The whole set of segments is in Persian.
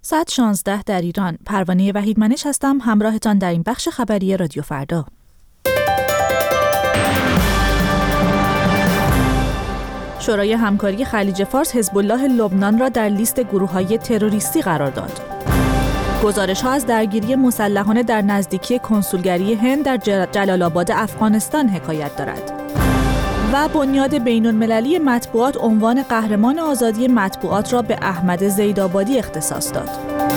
ساعت 16 در ایران. پروانه وحیدمنش هستم، همراهتان در این بخش خبری رادیو فردا. شورای همکاری خلیج فارس حزب الله لبنان را در لیست گروه‌های تروریستی قرار داد. گزارش‌ها از درگیری مسلحانه در نزدیکی کنسولگری هند در جلال آباد افغانستان حکایت دارد. و بنیاد بین‌المللی مطبوعات عنوان قهرمان آزادی مطبوعات را به احمد زیدآبادی اختصاص داد.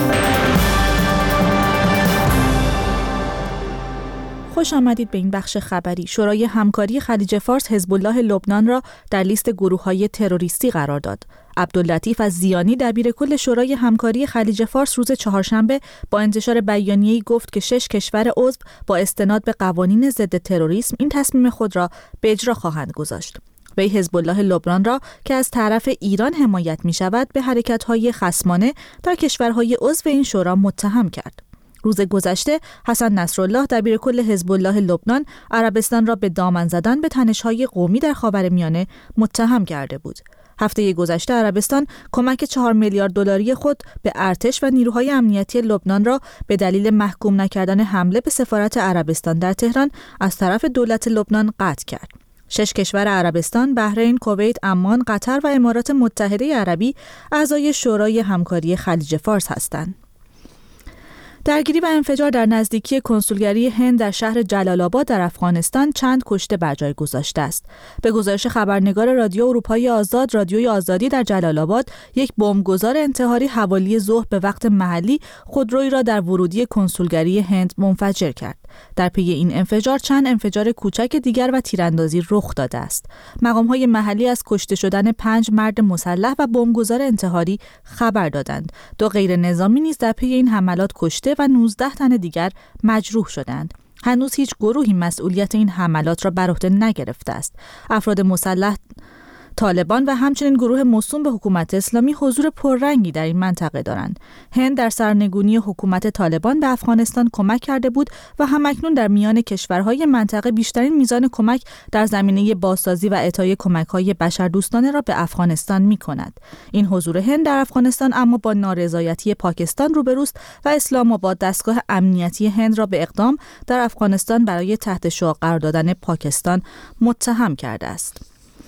خوش آمدید به این بخش خبری. شورای همکاری خلیج فارس حزب الله لبنان را در لیست گروه‌های تروریستی قرار داد. عبداللطیف الزیانی دبیرکل شورای همکاری خلیج فارس روز چهارشنبه با انتشار بیانیه‌ای گفت که 6 کشور عضو با استناد به قوانین ضد تروریسم این تصمیم خود را به اجرا خواهند گذاشت. وی حزب الله لبنان را که از طرف ایران حمایت می‌شود به حرکت‌های خصمانه در کشورهای عضو این شورا متهم کرد. روز گذشته حسن نصرالله دبیرکل حزب الله لبنان عربستان را به دامن زدن به تنش‌های قومی در خاورمیانه متهم کرده بود. هفته گذشته عربستان کمک 4 میلیارد دلاری خود به ارتش و نیروهای امنیتی لبنان را به دلیل محکوم نکردن حمله به سفارت عربستان در تهران از طرف دولت لبنان قطع کرد. 6 کشور عربستان، بحرین، کویت، عمان، قطر و امارات متحده عربی اعضای شورای همکاری خلیج فارس هستند. درگیری و انفجار در نزدیکی کنسولگری هند در شهر جلال آباد در افغانستان چند کشته بر جای گذاشته است. به گزارش خبرنگار رادیو اروپایی آزاد، رادیوی آزادی در جلال آباد، یک بمبگذار انتحاری حوالی ظهر به وقت محلی خودرویی را در ورودی کنسولگری هند منفجر کرد. در پی این انفجار چند انفجار کوچک دیگر و تیراندازی رخ داده است. مقام‌های محلی از کشته شدن 5 مرد مسلح و بمبگذار انتحاری خبر دادند. 2 غیر نظامی نیز در پی این حملات کشته و 19 تن دیگر مجروح شدند. هنوز هیچ گروهی مسئولیت این حملات را بر عهده نگرفته است. افراد مسلح طالبان و همچنین گروه موسوم به حکومت اسلامی حضور پررنگی در این منطقه دارند. هند در سرنگونی حکومت طالبان به افغانستان کمک کرده بود و همکنون در میان کشورهای منطقه بیشترین میزان کمک در زمینه بازسازی و اعطای کمک‌های بشردوستانه را به افغانستان می‌کند. این حضور هند در افغانستان اما با نارضایتی پاکستان روبروست و اسلام آباد دستگاه امنیتی هند را به اقدام در افغانستان برای تحت شعاع قرار دادن پاکستان متهم کرده است.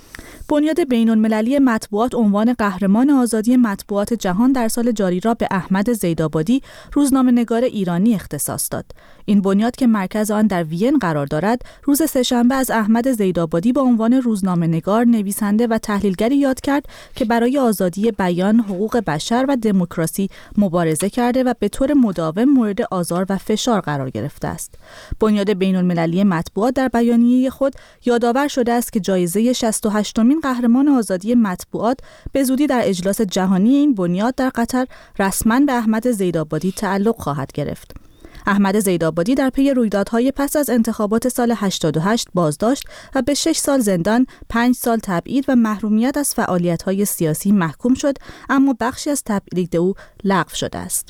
بنیاد بین‌المللی مطبوعات عنوان قهرمان آزادی مطبوعات جهان در سال جاری را به احمد زیدآبادی، روزنامه‌نگار ایرانی اختصاص داد. این بنیاد که مرکز آن در وین قرار دارد، روز سه‌شنبه از احمد زیدآبادی به عنوان روزنامه‌نگار، نویسنده و تحلیلگری یاد کرد که برای آزادی بیان، حقوق بشر و دموکراسی مبارزه کرده و به طور مداوم مورد آزار و فشار قرار گرفته است. بنیاد بین‌المللی مطبوعات در بیانیه خود یادآور شده است که جایزه 68مین قهرمان آزادی مطبوعات به زودی در اجلاس جهانی این بنیاد در قطر رسما به احمد زیدآبادی تعلق خواهد گرفت. احمد زیدآبادی در پی رویدادهای پس از انتخابات سال 88 بازداشت و به 6 سال زندان، 5 سال تبعید و محرومیت از فعالیت‌های سیاسی محکوم شد، اما بخشی از تبعید او لغو شده است.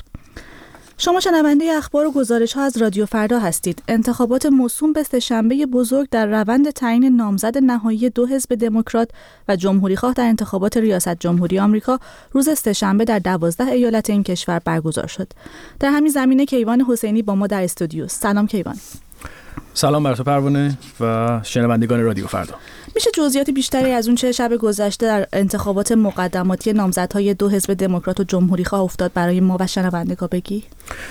شما شنونده اخبار و گزارش‌ها از رادیو فردا هستید. انتخابات موسوم به سه‌شنبه بزرگ در روند تعیین نامزد نهایی 2 حزب دموکرات و جمهوری‌خواه در انتخابات ریاست جمهوری آمریکا روز سه‌شنبه در 12 ایالت این کشور برگزار شد. در همین زمینه کیوان حسینی با ما در استودیو. سلام کیوان. سلام بر تو پروانه و شنوندگان رادیو فردا. میشه جزئیات بیشتری از اون چه شب گذشته در انتخابات مقدماتی نامزدهای 2 حزب دموکرات و جمهوری‌خواه افتاد برای ما و شنوندگان بگی؟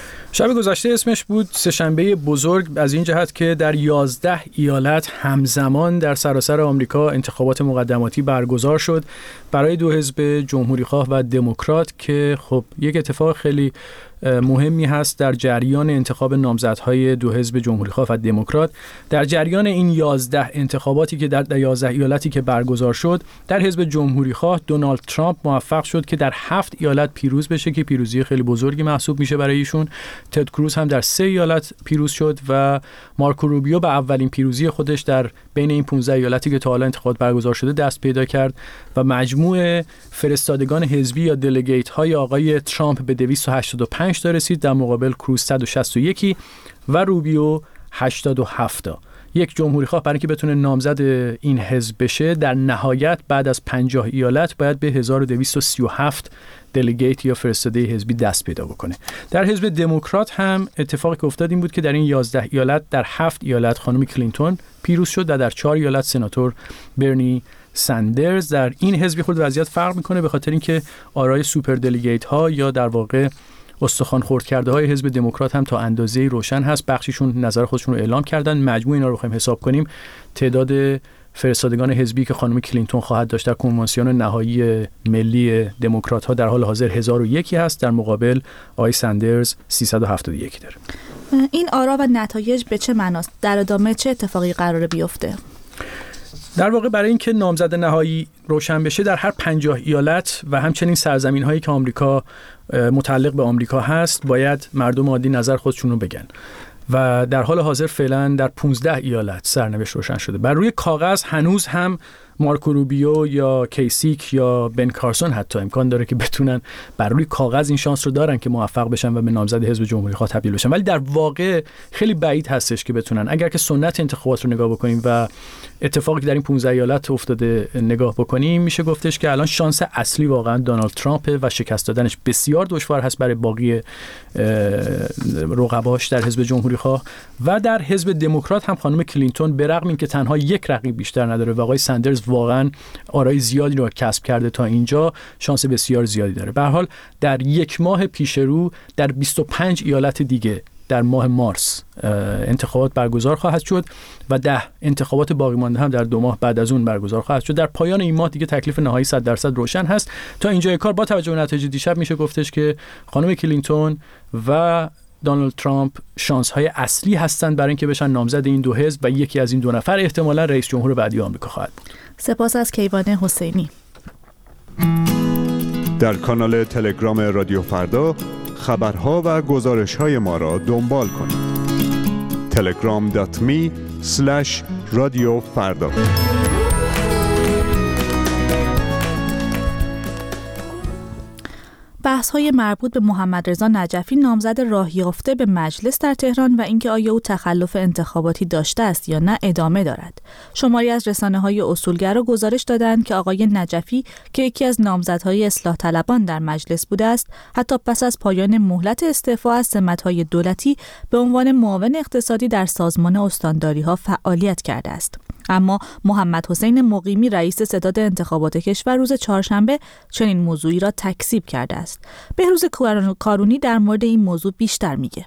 شب گذشته اسمش بود سه‌شنبه بزرگ، از این جهت که در 11 ایالت همزمان در سراسر آمریکا انتخابات مقدماتی برگزار شد برای 2 حزب جمهوری‌خواه و دموکرات که خب یک اتفاق خیلی مهمی هست در جریان انتخاب نامزدهای 2 حزب جمهوری‌خواه و دموکرات. در جریان این 11 انتخاباتی که در 11 ایالتی که برگزار شد، در حزب جمهوری‌خواه دونالد ترامپ موفق شد که در 7 ایالت پیروز بشه که پیروزی خیلی بزرگی محسوب میشه برای ایشون. تد کروز هم در 3 ایالت پیروز شد و مارکو روبیو به اولین پیروزی خودش در بین این 15 ایالتی که تا حالا انتخابات برگزار شده دست پیدا کرد و مجموع فرستادگان حزبی یا دلگیت های آقای ترامپ به 285 تا رسید، در مقابل کروز 161 و روبیو 87 تا. یک جمهوری‌خواه برای اینکه بتونه نامزد این حزب بشه در نهایت بعد از 50 ایالت باید به 1237 دلیگیت یا فرستاده حزبی دست پیدا بکنه. در حزب دموکرات هم اتفاقی که افتاد این بود که در این 11 ایالت در 7 ایالت خانم کلینتون پیروز شد و در 4 ایالت سناتور برنی سندرز. در این حزب خود وضعیت فرق میکنه به خاطر اینکه آرای سوپر دلیگیت ها یا در واقع استخوان خرد کرده های حزب دموکرات هم تا اندازه‌ای روشن هست. بخشیشون نظر خودشون رو اعلام کردن. مجموع اینا رو بخوایم حساب کنیم تعداد فرستادگان حزبی که خانم کلینتون خواهد داشت در کنوانسیون نهایی ملی دموکرات ها در حال حاضر 1001 هست، در مقابل آقای سندرز 371 داره. این آرا و نتایج به چه معناست؟ در ادامه چه اتفاقی قراره بیفته؟ در واقع برای اینکه نامزد نهایی روشن بشه در هر 50 ایالت و همچنین سرزمین هایی که آمریکا متعلق به آمریکا هست باید مردم عادی نظر خودشون رو بگن و در حال حاضر فعلا در 15 ایالت سرنوشت روشن شده. بر روی کاغذ هنوز هم مارکو روبیو یا کیسیک یا بن کارسون حتی امکان داره که بتونن بر روی کاغذ این شانس رو دارن که موفق بشن و به نامزد حزب جمهوری‌خواه تبدیل بشن، ولی در واقع خیلی بعید هستش که بتونن. اگر که سنت انتخابات رو نگاه بکنیم و اتفاقی که در این 15 ایالت افتاده نگاه بکنیم میشه گفتش که الان شانس اصلی واقعا دونالد ترامپ و شکست دادنش بسیار دشوار هست برای باقی رقباش در حزب جمهوری‌خواه. و در حزب دموکرات هم خانم کلینتون به رغم اینکه تنها یک رقیب بیشتر نداره و آقای سندرز واقعا آرای زیادی رو کسب کرده تا اینجا، شانس بسیار زیادی داره. به هر حال در یک ماه پیش رو در 25 ایالت دیگه در ماه مارس انتخابات برگزار خواهد شد و 10 انتخابات باقی مانده هم در 2 ماه بعد از اون برگزار خواهد شد. در پایان این ماه دیگه تکلیف نهایی 100% روشن هست. تا اینجای کار با توجه به نتایج دیشب میشه گفتش که خانم کلینتون و دونالد ترامپ شانس‌های اصلی هستند برای اینکه بشن نامزد این دو حزب و یکی از این دو نفر احتمالاً رئیس جمهور بعدی آمریکا خواهد بود. سپاس از کیوان حسینی. در کانال تلگرام رادیو فردا خبرها و گزارش‌های ما را دنبال کنید. telegram.me/رادیو فردا. بحث‌های مربوط به محمد رضا نجفی نامزد راه یافته به مجلس در تهران و اینکه آیا او تخلف انتخاباتی داشته است یا نه ادامه دارد. شماری از رسانه‌های اصولگرا گزارش دادند که آقای نجفی که یکی از نامزدهای اصلاح طلبان در مجلس بوده است، حتی پس از پایان مهلت استعفا از سمت‌های دولتی به عنوان معاون اقتصادی در سازمان استانداری‌ها فعالیت کرده است. اما محمد حسین مقیمی رئیس ستاد انتخابات کشور روز چهارشنبه چنین موضوعی را تکذیب کرده است. بهروز کارونی در مورد این موضوع بیشتر میگه.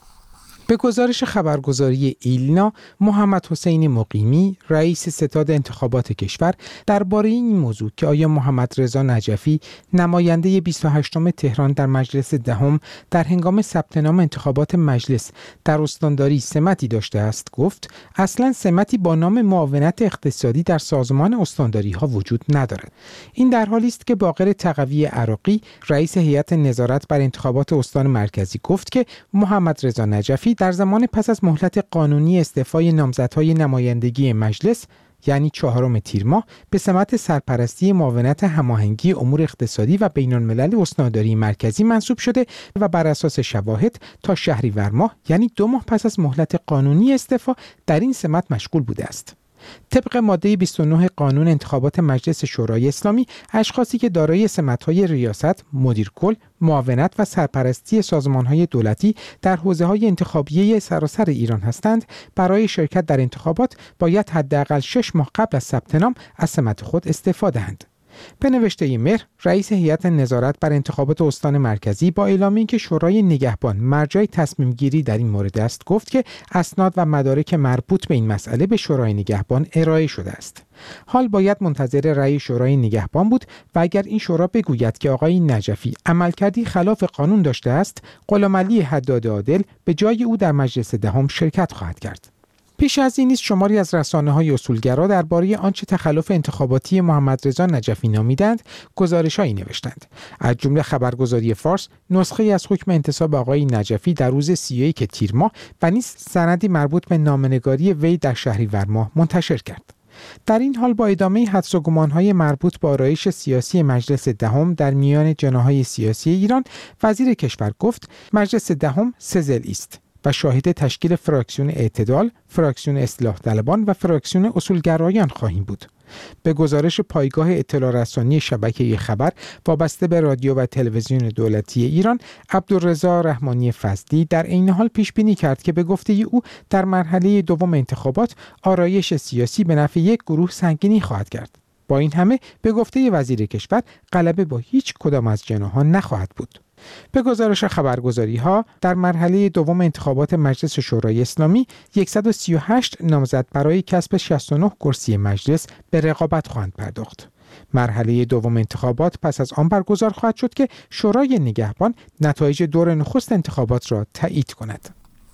به گزارش خبرگزاری ایلنا، محمد حسین مقیمی رئیس ستاد انتخابات کشور درباره این موضوع که آیا محمد رضا نجفی نماینده 28م تهران در مجلس دهم در هنگام ثبت نام انتخابات مجلس در استانداری سمتی داشته است گفت اصلا سمتی با نام معاونت اقتصادی در سازمان استانداری ها وجود ندارد. این در حالی است که باقر تقوی عراقی رئیس هیئت نظارت بر انتخابات استان مرکزی گفت که محمد رضا نجفی در زمان پس از مهلت قانونی استعفای نامزدهای نمایندگی مجلس یعنی 4 تیر ماه به سمت سرپرستی معاونت هماهنگی امور اقتصادی و بین‌الملل استانداری مرکزی منصوب شده و بر اساس شواهد تا شهریور ماه یعنی 2 ماه پس از مهلت قانونی استعفا در این سمت مشغول بوده است. طبق ماده 29 قانون انتخابات مجلس شورای اسلامی، اشخاصی که دارای سمت‌های ریاست، مدیر کل، معاونت و سرپرستی سازمان‌های دولتی در حوزه‌های انتخابیه سراسر ایران هستند، برای شرکت در انتخابات باید حداقل 6 ماه قبل از ثبت نام از سمت خود استعفا دهند. به نوشته مهر، رئیس هیئت نظارت بر انتخابات استان مرکزی با اعلام اینکه شورای نگهبان مرجع تصمیم گیری در این مورد است، گفت که اسناد و مدارک مربوط به این مسئله به شورای نگهبان ارائه شده است. حال باید منتظر رأی شورای نگهبان بود و اگر این شورا بگوید که آقای نجفی عملکردی خلاف قانون داشته است، غلامعلی حداد عادل به جای او در مجلس دهم شرکت خواهد کرد. پیش از این نیز شماری از رسانه‌های اصولگرا درباره آنچه تخلف انتخاباتی محمد رضا نجفی نامیدند گزارش‌هایی نوشتند. از جمله خبرگزاری فارس نسخه از حکم انتصاب آقای نجفی در روز 31 تیر ماه و نیز سندی مربوط به نامه‌نگاری وی در شهریور ماه منتشر کرد. در این حال با ادامه حدس و گمان‌های مربوط به آرایش سیاسی مجلس دهم در میان جناح‌های سیاسی ایران، وزیر کشور گفت مجلس دهم 3 ضلعی است: و شاهد تشکیل فراکسیون اعتدال، فراکسیون اصلاح طلبان و فراکسیون اصولگرایان خواهیم بود. به گزارش پایگاه اطلاع رسانی شبکه خبر وابسته به رادیو و تلویزیون دولتی ایران، عبدالرضا رحمانی فضلی در عین حال پیش بینی کرد که به گفته او در مرحله دوم انتخابات آرایش سیاسی به نفع یک گروه سنگینی خواهد کرد. با این همه به گفته وزیر کشور غلبه با هیچ کدام از جناحان نخواهد بود. به گزارش خبرگزاری‌ها در مرحله دوم انتخابات مجلس شورای اسلامی 138 نامزد برای کسب 69 کرسی مجلس به رقابت خواهند پرداخت. مرحله دوم انتخابات پس از آن برگزار خواهد شد که شورای نگهبان نتایج دور نخست انتخابات را تایید کند.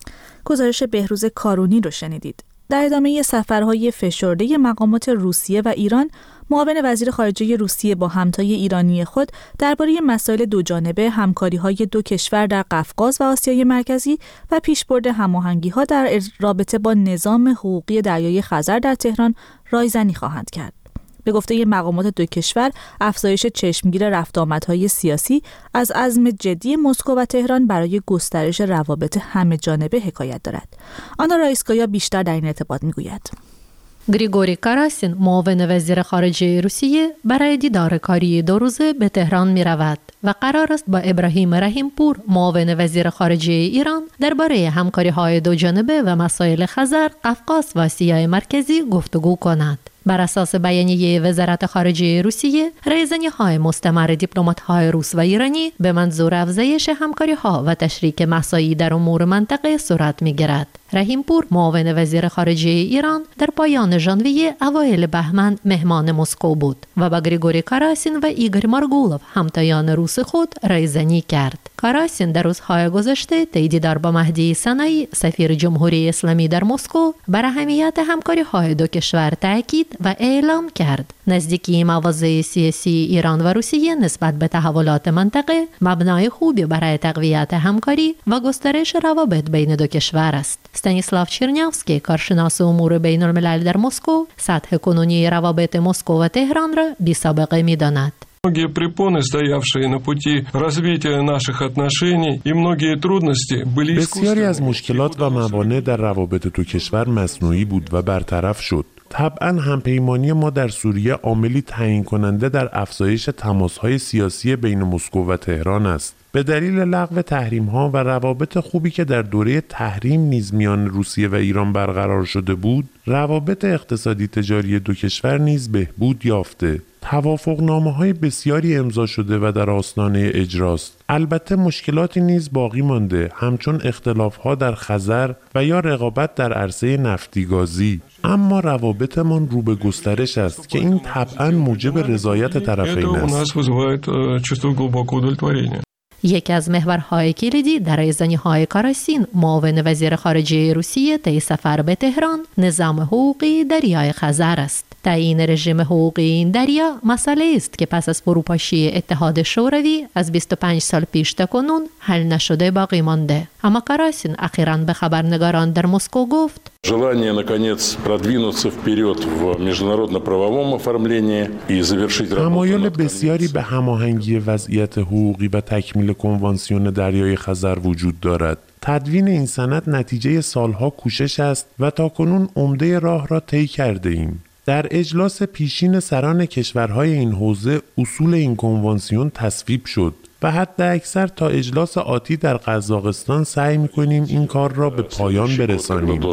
گزارش بهروز کارونی رو شنیدید. در ادامه سفرهای فشرده مقامات روسیه و ایران، معاون وزیر خارجه روسیه با همتای ایرانی خود درباره مسائل دوجانبه، همکاری‌های دو کشور در قفقاز و آسیای مرکزی و پیشبرد هماهنگی‌ها در رابطه با نظام حقوقی دریای خزر در تهران رایزنی خواهند کرد. به گفته مقامات دو کشور، افزایش چشمگیر رفت آمدهای سیاسی از عزم جدی مسکو و تهران برای گسترش روابط همه جانبه حکایت دارد. آنا رایسکایا بیشتر در این ارتباط میگوید. گریگوری کاراسین، معاون وزیر خارجه روسیه، برای دیدار کاری 2 روزه به تهران می رود و قرار است با ابراهیم رحیمپور، معاون وزیر خارجه ایران، درباره همکاری‌های دوجانبه و مسائل خزر، قفقاز و آسیای مرکزی گفتگو کند. بر اساس بیانیه وزارت خارجه روسیه، رایزنی‌های مستمر دیپلمات‌های روس و ایرانی به منظور افزایش همکاری‌ها و تشریک مساعی در امور منطقه صورت می‌گیرد. رحیمپور، معاون وزیر خارجه ایران، در پایان ژانویه اوایل بهمن مهمان مسکو بود و با گریگوری کاراسین و ایگور مارگولوف، همتایان روس خود، رایزنی کرد. کاراسین در روزهای گذشته طی دیدار با مهدی صنعی، سفیر جمهوری اسلامی در مسکو، بر اهمیت همکاری‌های دو کشور تاکید و اعلام کرد. نزدیکی مواضع سیاسی ایران و روسیه نسبت به تحولات منطقه مبنای خوبی برای تقویت همکاری و گسترش روابط بین دو کشور است. استانیسلاو چرنیاوسکی، کارشناس امور بین الملل در مسکو، سطح کنونی روابط مسکو و تهران را بی سابقه می‌داند. Многие препоны, стоявшие на пути развития наших отношений, и многие трудности были بسیاری از مشکلات و موانع در روابط دو کشور مصنوعی بود و برطرف شد. طبعاً همپیمانی ما در سوریه عاملی تعیین کننده در افزایش تماس‌های سیاسی بین مسکو و تهران است. به دلیل لغو تحریم‌ها و روابط خوبی که در دوره تحریم نیز میان روسیه و ایران برقرار شده بود، روابط اقتصادی تجاری دو کشور نیز بهبود یافته. توافقنامه‌های بسیاری امضا شده و در آستانه اجراست. البته مشکلاتی نیز باقی مانده، همچون اختلاف‌ها در خزر و یا رقابت در عرصه نفتی گازی. اما روابطمان رو به گسترش است که این طبعاً موجب رضایت طرفین است. یکی از محورهای کلیدی در رایزنی‌های کاراسین، معاون وزیر خارجه روسیه طی سفر به تهران، نظام حقوقی دریای خزر است. تعیین رژیم حقوقی این دریا مسئله است که پس از فروپاشی اتحاد شوروی از 25 سال پیش تا کنون حل نشده باقی مانده. اما کاراسین اخیراً به خبرنگاران در مسکو گفت: Желание наконец продвинуться вперед в международно-правовом оформлении и завершить работу. تمایل بسیاری به هماهنگی وضعیت حقوقی و تکمیل کنوانسیون دریای خزر وجود دارد. تدوین این سند نتیجه سالها کوشش است و تاکنون عمده راه را طی کرده ایم. در اجلاس پیشین سران کشورهای این حوزه اصول این کنوانسیون تصویب شد و حتی اکثر تا اجلاس آتی در قزاقستان سعی می‌کنیم این کار را به پایان برسانیم.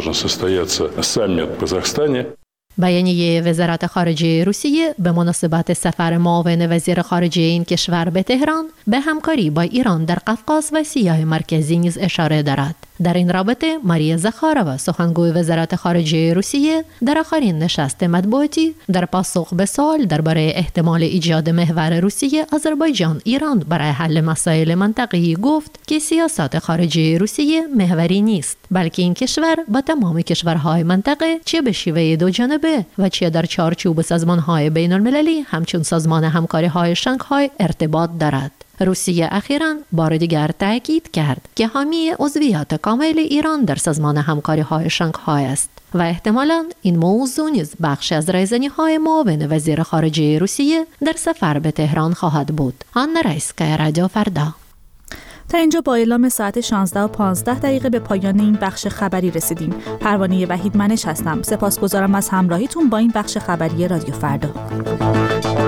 بیانیه وزارت خارجه روسیه به مناسبت سفر معاون وزیر خارجه این کشور به تهران به همکاری با ایران در قفقاز و آسیای مرکزی نیز اشاره دارد. در این رابطه ماریا زخارова، سخنگوی وزارت خارجه روسیه، در آخرین نشست مطبوعاتی در پاسخ به سوال درباره احتمال ایجاد محور روسیه، آذربایجان، ایران برای حل مسائل منطقه‌ای گفت که سیاست خارجه روسیه محوری نیست، بلکه این کشور با تمام کشورهای منطقه چه به شیوه دو جانبه و چه در چارچوب سازمان‌های بین‌المللی همچون سازمان همکاری‌های شانگهای ارتباط دارد. روسیه اخیراً بار دیگر تاکید کرد که حامی عضویت کامل ایران در سازمان همکاری‌های شانگهای است و احتمالاً این موضوع نیز بخش از رایزنی‌های معاون وزیر خارجه روسیه در سفر به تهران خواهد بود. آنا رایسکایا، رادیو فردا. تا اینجا با اعلام ساعت 16:15 به پایان این بخش خبری رسیدیم. پروانه وحید منش هستم. سپاسگزارم از همراهیتون با این بخش خبری رادیو فردا.